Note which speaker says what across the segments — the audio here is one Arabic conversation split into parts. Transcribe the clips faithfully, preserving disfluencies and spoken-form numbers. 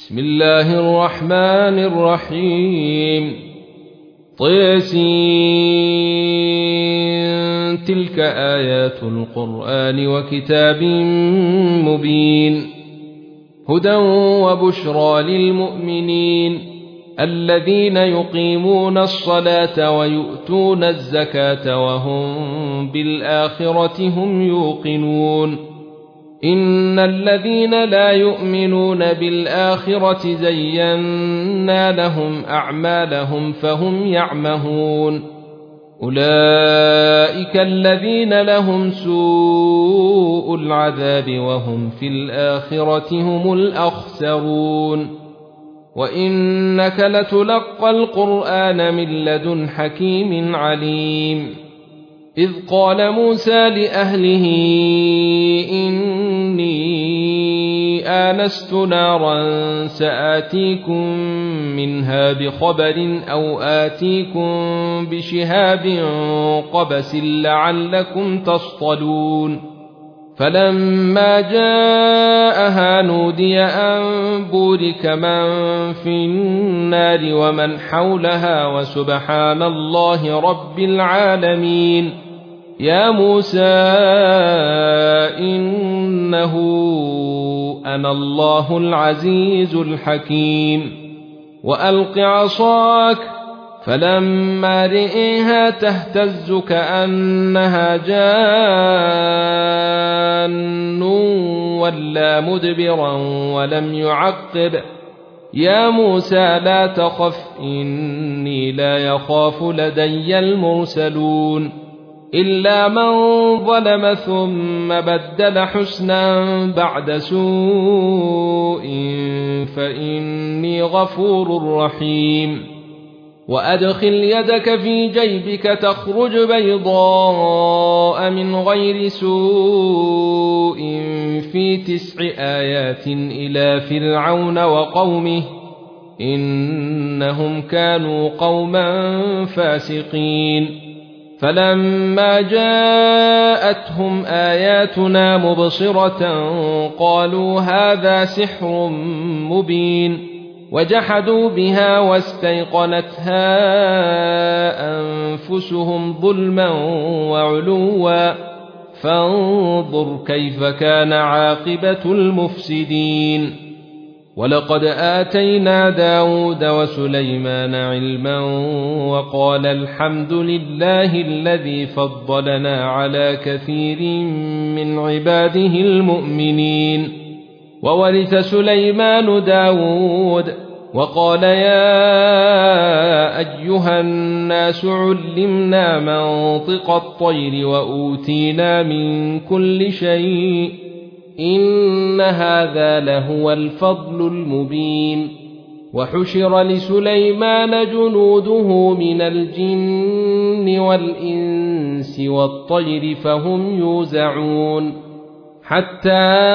Speaker 1: بسم الله الرحمن الرحيم طيسين تلك آيات القرآن وكتاب مبين هدى وبشرى للمؤمنين الذين يقيمون الصلاة ويؤتون الزكاة وهم بالآخرة هم يوقنون إن الذين لا يؤمنون بالآخرة زينا لهم أعمالهم فهم يعمهون أولئك الذين لهم سوء العذاب وهم في الآخرة هم الأخسرون وإنك لتلقى القرآن من لدن حكيم عليم إذ قال موسى لأهله إني آنست نارا سآتيكم منها بخبر أو آتيكم بشهاب قبس لعلكم تصطلون فلما جاءها نودي أن بورك من في النار ومن حولها وسبحان الله رب العالمين يا موسى إنه أنا الله العزيز الحكيم وألق عصاك فلما رئيها تهتز كأنها جان ولا مدبرا ولم يعقب يا موسى لا تخف إني لا يخاف لدي المرسلون إلا من ظلم ثم بدل حسنا بعد سوء فإني غفور رحيم وأدخل يدك في جيبك تخرج بيضاء من غير سوء في تسع آيات إلى فرعون وقومه إنهم كانوا قوما فاسقين فلما جاءتهم آياتنا مبصرة قالوا هذا سحر مبين وجحدوا بها واستيقنتها أنفسهم ظلما وعلوا فانظر كيف كان عاقبة المفسدين ولقد آتينا داود وسليمان علما وقال الحمد لله الذي فضلنا على كثير من عباده المؤمنين وورث سليمان داود وقال يا أيها الناس علمنا منطق الطير وأوتينا من كل شيء إن هذا لهو الفضل المبين وحشر لسليمان جنوده من الجن والإنس والطير فهم يوزعون حتى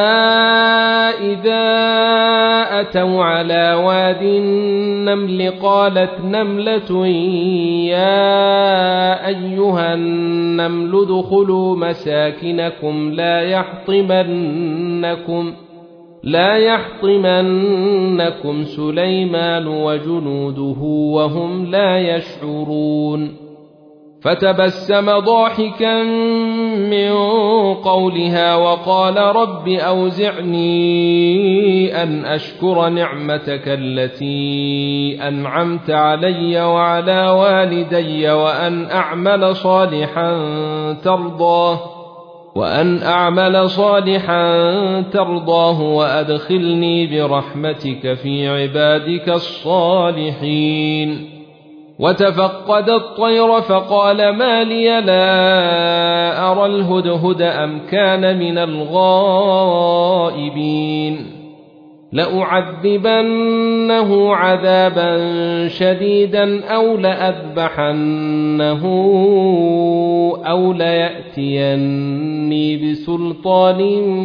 Speaker 1: إذا أتوا على واد النمل قالت نملة يا أيها النمل ادخلوا مساكنكم لا يحطمنكم لا يحطمنكم سليمان وجنوده وهم لا يشعرون فتبسم ضاحكا من قولها وقال رب أوزعني أن أشكر نعمتك التي أنعمت علي وعلى والدي وأن أعمل صالحا ترضاه وأن أعمل صالحا ترضاه وأدخلني برحمتك في عبادك الصالحين وتفقد الطير فقال ما لي لا أرى الهدهد أم كان من الغائبين لأعذبنه عذابا شديدا أو لأذبحنه أو ليأتيني بسلطان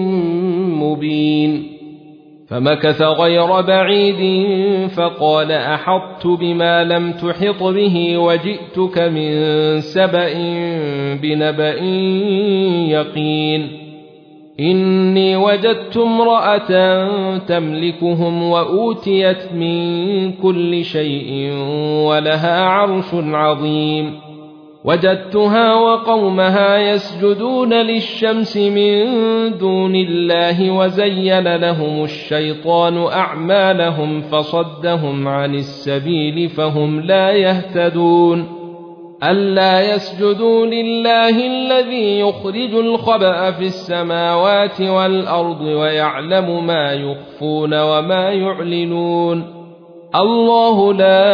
Speaker 1: مبين فمكث غير بعيد فقال أحطت بما لم تحط به وجئتك من سبأ بنبأ يقين إني وجدت امرأة تملكهم وأوتيت من كل شيء ولها عرش عظيم وجدتها وقومها يسجدون للشمس من دون الله وزين لهم الشيطان أعمالهم فصدهم عن السبيل فهم لا يهتدون ألا يسجدوا لله الذي يخرج الخبأ في السماوات والأرض ويعلم ما يخفون وما يعلنون الله لا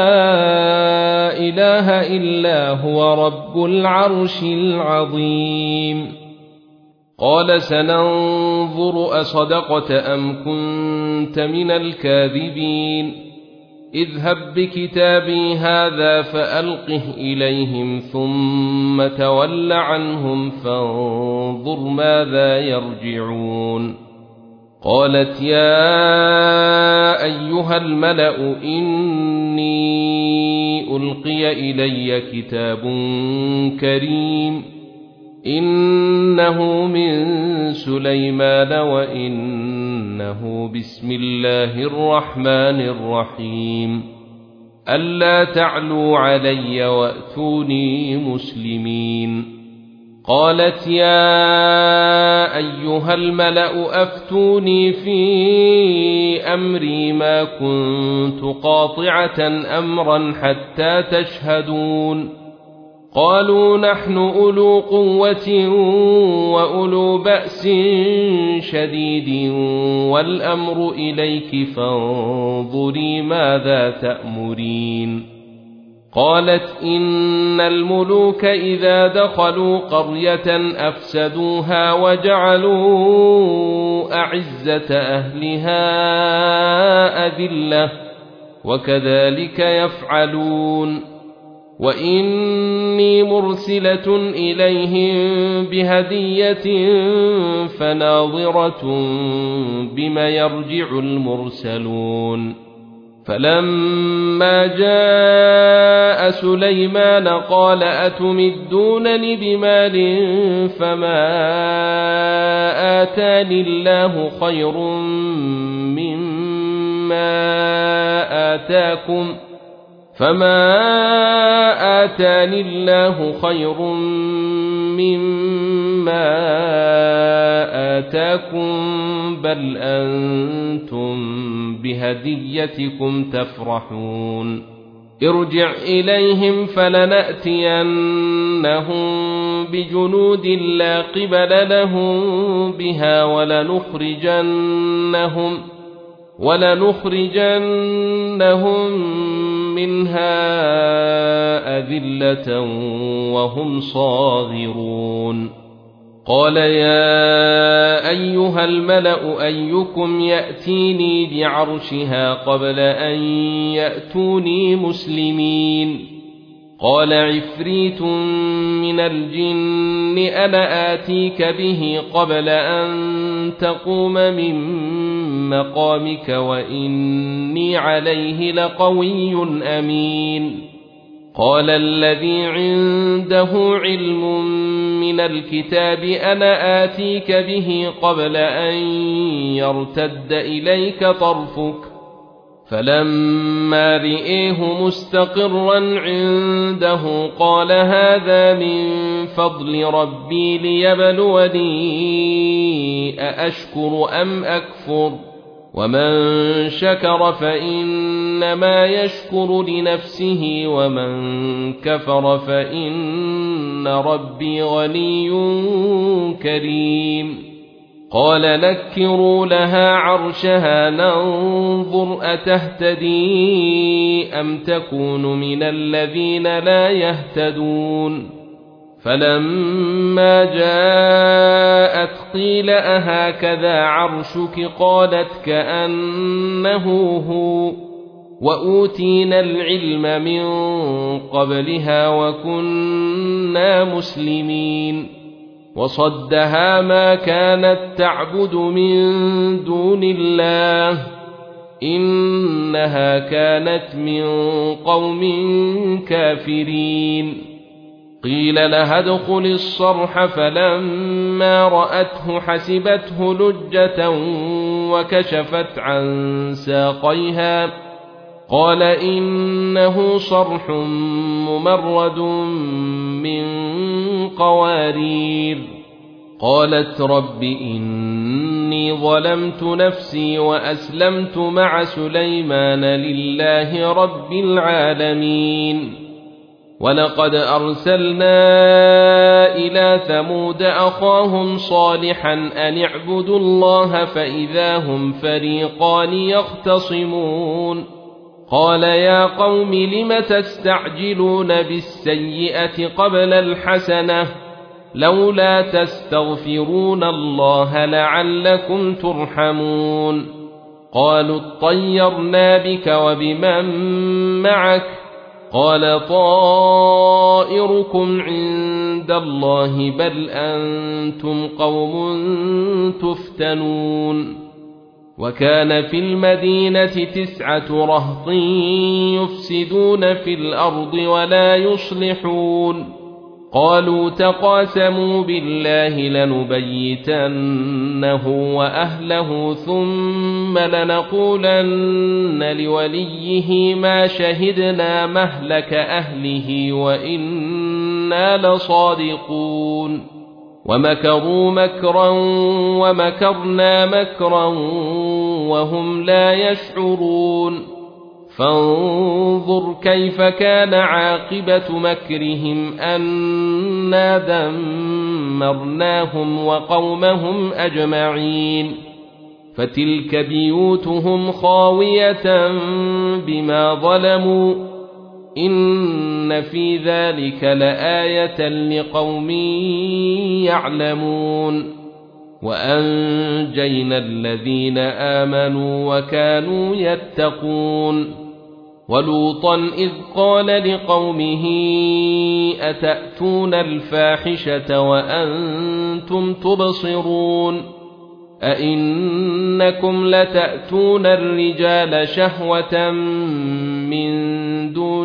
Speaker 1: إله إلا هو رب العرش العظيم قال سننظر أصدقت أم كنت من الكاذبين اذهب بكتابي هذا فألقه إليهم ثم تول عنهم فانظر ماذا يرجعون قالت يا أيها الملأ إني ألقي إلي كتاب كريم إنه من سليمان وإنه بسم الله الرحمن الرحيم ألا تعلوا علي وأتوني مسلمين قالت يا أيها الملأ أفتوني في أمري ما كنت قاطعة أمرا حتى تشهدون قالوا نحن أولو قوة وأولو بأس شديد والأمر إليك فانظري ماذا تأمرين قالت إن الملوك إذا دخلوا قرية أفسدوها وجعلوا أعزة أهلها أذلة وكذلك يفعلون وإني مرسلة إليهم بهدية فناظرة بما يرجع المرسلون فلما جاء سليمان قال أتمدونني بمال فما آتاني الله خير مما آتاكم فما آتاني الله خير مما آتاكم بل أنتم بهديتكم تفرحون ارجع إليهم فلنأتينهم بجنود لا قبل لهم بها ولنخرجنهم ولنخرجنهم منها أذلة وهم صاغرون قال يا أيها الملأ أيكم يأتيني بعرشها قبل أن يأتوني مسلمين قال عفريت من الجن أنا آتيك به قبل أن تقوم من مقامك وإني عليه لقوي أمين قال الذي عنده علم من الكتاب أنا آتيك به قبل أن يرتد إليك طرفك فلما رئيه مستقرا عنده قال هذا من فضل ربي ليبلوني أأشكر أم أكفر ومن شكر فإنما يشكر لنفسه ومن كفر فإن ربي غني كريم قال نكروا لها عرشها ننظر أتهتدي أم تكون من الذين لا يهتدون فلما جاءت قيل أهكذا عرشك قالت كأنه هو وأوتينا العلم من قبلها وكنا مسلمين وصدها ما كانت تعبد من دون الله إنها كانت من قوم كافرين قيل لها ادخل الصرح فلما رأته حسبته لجة وكشفت عن ساقيها قال إنه صرح ممرد من قوارير قالت رب إني ظلمت نفسي وأسلمت مع سليمان لله رب العالمين ولقد أرسلنا إلى ثمود أخاهم صالحا أن اعبدوا الله فإذا هم فريقان يختصمون قال يا قوم لم تستعجلون بالسيئة قبل الحسنة لولا تستغفرون الله لعلكم ترحمون قالوا اطيرنا بك وبمن معك قال طائركم عند الله بل أنتم قوم تفتنون وكان في المدينة تسعة رهط يفسدون في الأرض ولا يصلحون قالوا تقاسموا بالله لنبيتنه وأهله ثم لنقولن لوليه ما شهدنا مهلك أهله وإنا لصادقون ومكروا مكرا ومكرنا مكرا وهم لا يشعرون فانظر كيف كان عاقبة مكرهم أنا دمرناهم وقومهم أجمعين فتلك بيوتهم خاوية بما ظلموا إن في ذلك لآية لقوم يعلمون وأنجينا الذين آمنوا وكانوا يتقون ولوطا إذ قال لقومه أتأتون الفاحشة وأنتم تبصرون أئنكم لتأتون الرجال شهوة من دون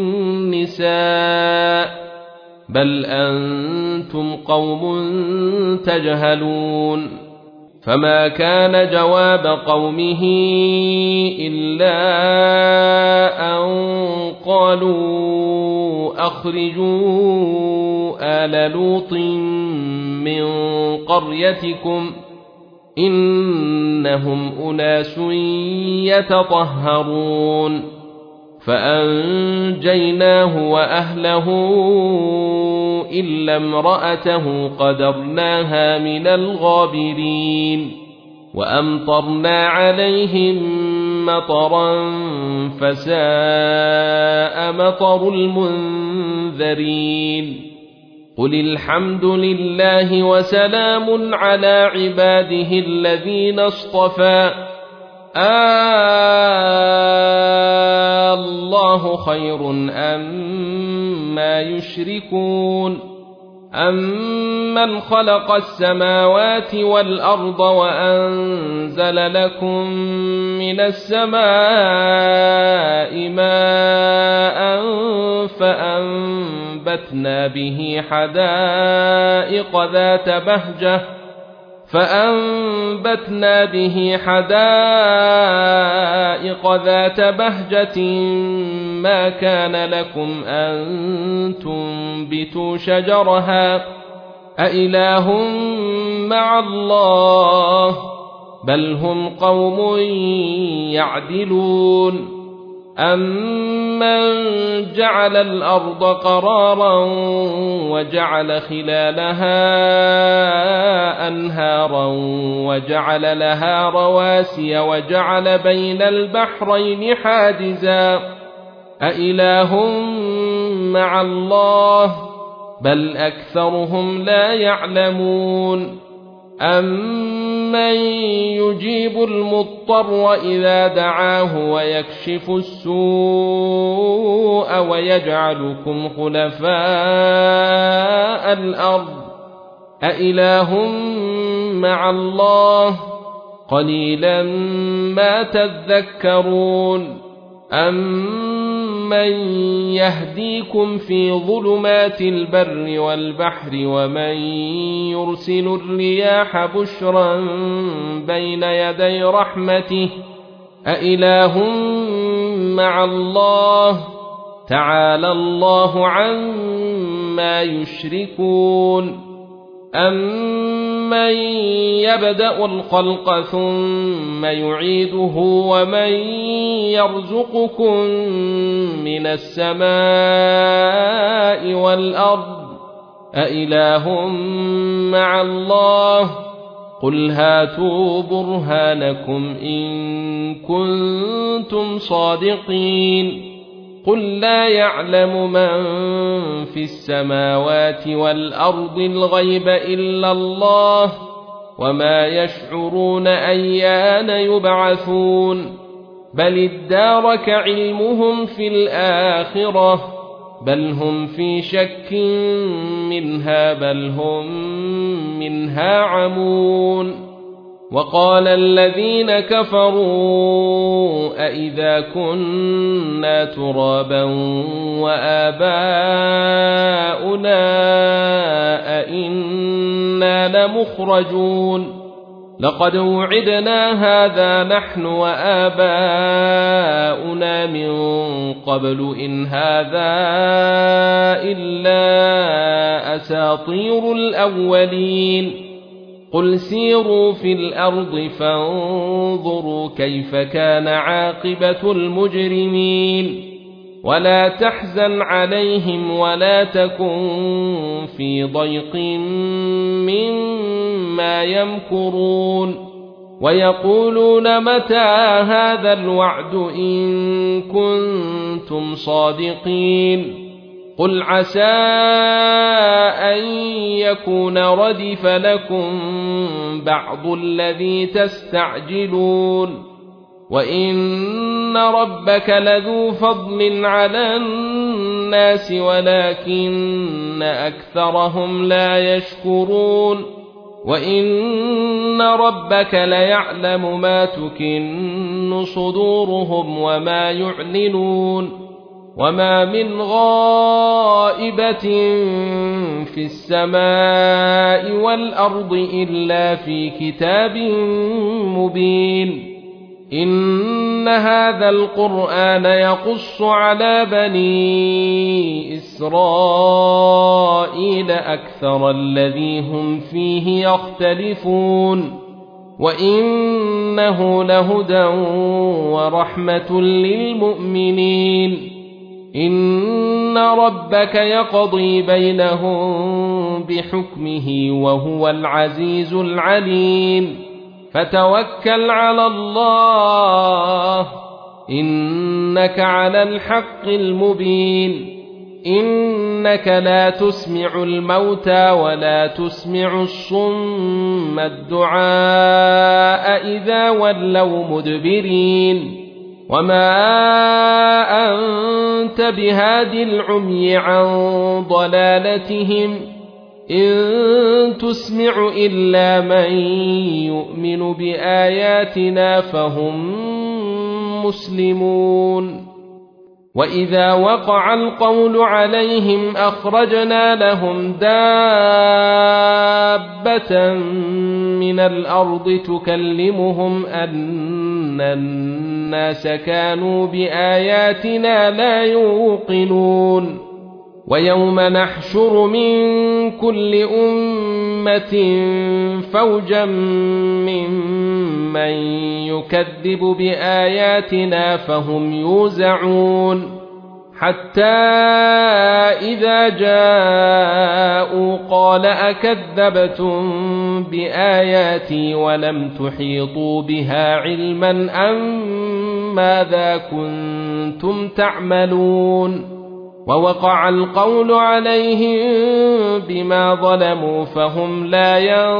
Speaker 1: النساء بل أنتم قوم تجهلون فما كان جواب قومه إلا أن قالوا أخرجوا آل لوط من قريتكم إنهم أناس يتطهرون فأنجيناه وأهله إلا امرأته قدرناها من الغابرين وأمطرنا عليهم مطرا فساء مطر المنذرين قل الحمد لله وسلام على عباده الذين اصطفى آه الله خير أما يشركون أمن خلق السماوات والأرض وأنزل لكم من السماء ماء فأنبتنا به حدائق ذات بهجة فأنبتنا به حدائق ذات بهجة ما كان لكم أن تنبتوا شجرها أإله مع الله بل هم قوم يعدلون أمن جعل الأرض قرارا وجعل خلالها أنهارا وجعل لها رواسي وجعل بين البحرين حاجزا أإله مع الله بل أكثرهم لا يعلمون أمن يجيب المضطر إذا دعاه ويكشف السوء ويجعلكم خلفاء الأرض أإله مع الله قليلا ما تذكرون أمن من يهديكم في ظلمات البر والبحر ومن يرسل الرياح بشرا بين يدي رحمته أإله مع الله تعالى الله عما يشركون أمن يبدأ الخلق ثم يعيده ومن يرزقكم من السماء والأرض أإله مع الله قل هاتوا برهانكم إن كنتم صادقين قل لا يعلم من في السماوات والأرض الغيب إلا الله وما يشعرون أيان يبعثون بل ادارك علمهم في الآخرة بل هم في شك منها بل هم منها عمون وقال الذين كفروا أئذا كنا ترابا وآباؤنا أئنا لمخرجون لقد وعدنا هذا نحن وآباؤنا من قبل إن هذا إلا أساطير الأولين قل سيروا في الأرض فانظروا كيف كان عاقبة المجرمين ولا تحزن عليهم ولا تكن في ضيق مما يمكرون ويقولون متى هذا الوعد إن كنتم صادقين قل عسى أن يكون ردف لكم بعض الذي تستعجلون وإن ربك لذو فضل على الناس ولكن أكثرهم لا يشكرون وإن ربك ليعلم ما تكن صدورهم وما يعلنون وما من غائبة في السماء والأرض إلا في كتاب مبين إن هذا القرآن يقص على بني إسرائيل أكثر الذي هم فيه يختلفون وإنه لهدى ورحمة للمؤمنين إن ربك يقضي بينهم بحكمه وهو العزيز العليم فتوكل على الله إنك على الحق المبين إنك لا تسمع الموتى ولا تسمع الصم الدعاء إذا ولوا مدبرين وما أنت بهاد العمي عن ضلالتهم إن تسمع إلا من يؤمن بآياتنا فهم مسلمون وإذا وقع القول عليهم أخرجنا لهم دابة من الأرض تكلمهم أن الناس كانوا بآياتنا لا يوقنون ويوم نحشر من كل أمة فوجا ممن يكذب بآياتنا فهم يوزعون حتى إذا جاءوا قال أكذبتم بآياتي ولم تحيطوا بها علما أم ماذا كنتم تعملون ووقع القول عليهم بما ظلموا فهم لا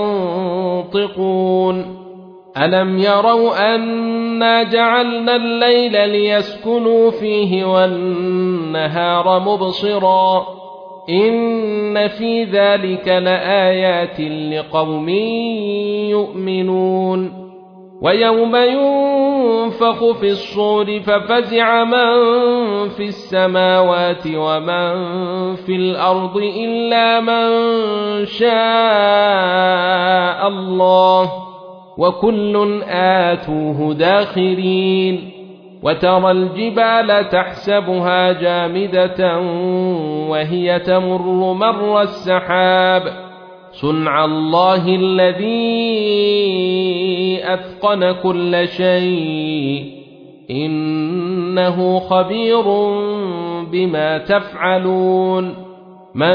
Speaker 1: ينطقون ألم يروا أنا جعلنا الليل ليسكنوا فيه والنهار مبصرا إن في ذلك لآيات لقوم يؤمنون ويوم ينفخ ينفخ في الصور ففزع من في السماوات ومن في الأرض إلا من شاء الله وكل آتوه داخرين وترى الجبال تحسبها جامدة وهي تمر مر السحاب صنع الله الذي أتقن كل شيء إنه خبير بما تفعلون من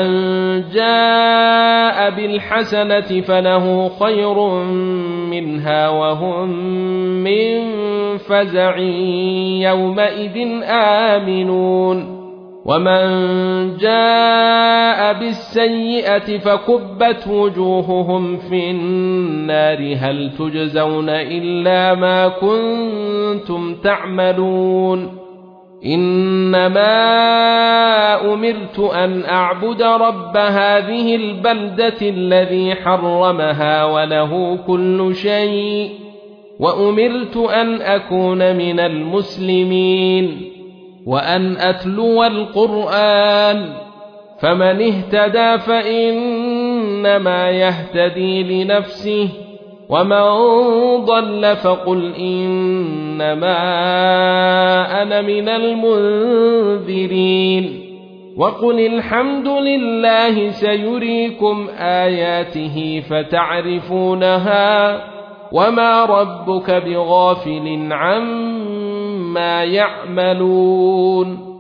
Speaker 1: جاء بالحسنة فله خير منها وهم من فزع يومئذ آمنون ومن جاء بالسيئة فكبت وجوههم في النار هل تجزون إلا ما كنتم تعملون إنما أمرت أن أعبد رب هذه البلدة الذي حرمها وله كل شيء وأمرت أن أكون من المسلمين وأن أتلو القرآن فمن اهتدى فإنما يهتدي لنفسه ومن ضل فقل إنما أنا من المنذرين وقل الحمد لله سيريكم آياته فتعرفونها وما ربك بغافل عما يعملون